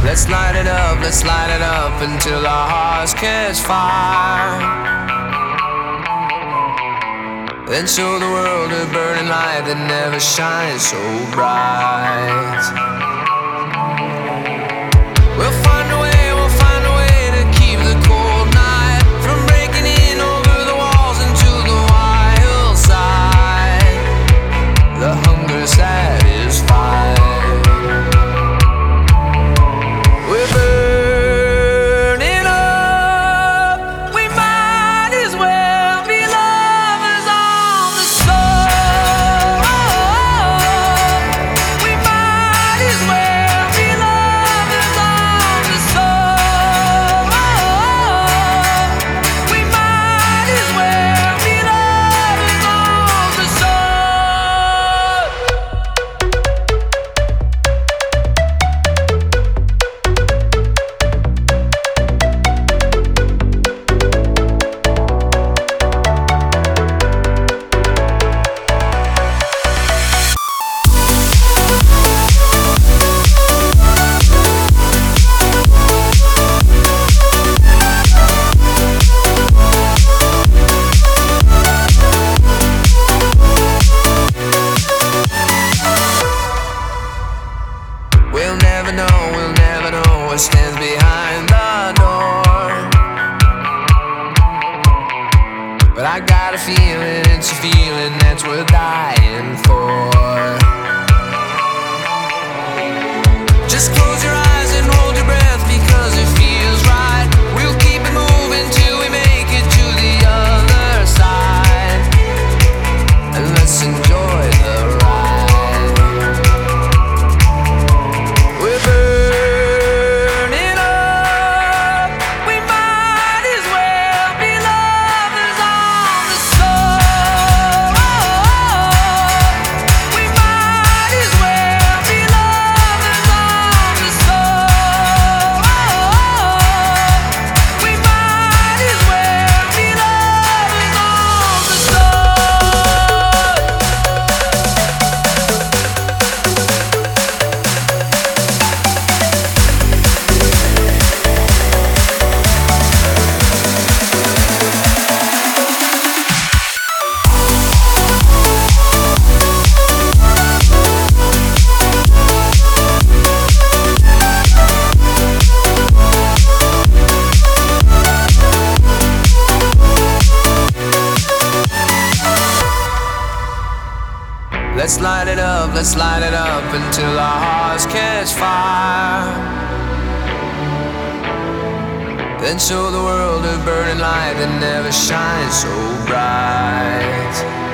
Let's light it up until our hearts catch fire. Then show the world a burning light that never shines so bright. We'll find a way to keep the cold night from breaking in over the walls into the wild side. The hunger satisfied. We're burning up. We might as well be lovers on the soul. We might as well be lovers on the soul. We might as well be lovers on the soul. We'll never know what stands behind the door. But I got a feeling, it's a feeling that's worth dying for. Just close your eyes and hold your breath because it feels right. We'll keep it moving till we make it to the other side. And let's enjoy the ride. Let's light it up until our hearts catch fire. Then show the world a burning light that never shines so bright.